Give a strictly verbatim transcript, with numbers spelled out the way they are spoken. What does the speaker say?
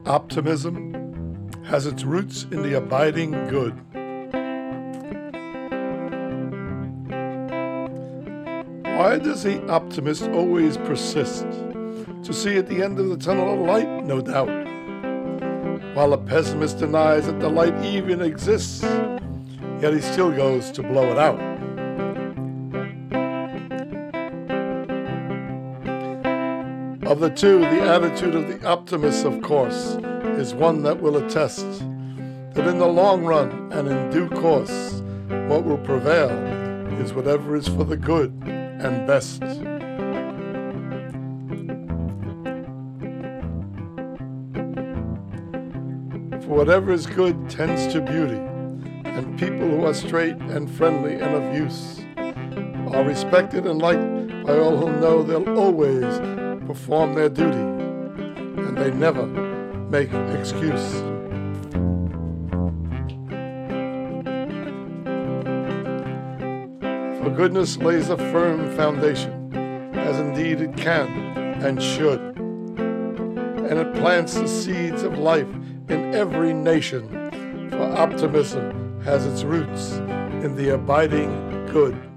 Optimism has its roots in the abiding good. Why does the optimist always persist? To see at the end of the tunnel a light, no doubt, while the pessimist denies that the light even exists, yet he still goes to blow it out. Of the two, the attitude of the optimist, of course, is one that will attest that in the long run and in due course, what will prevail is whatever is for the good and best. For whatever is good tends to beauty, and people who are straight and friendly and of use are respected and liked by all who know they'll always perform their duty, and they never make excuse. For goodness lays a firm foundation, as indeed it can and should, and it plants the seeds of life in every nation, for optimism has its roots in the abiding good.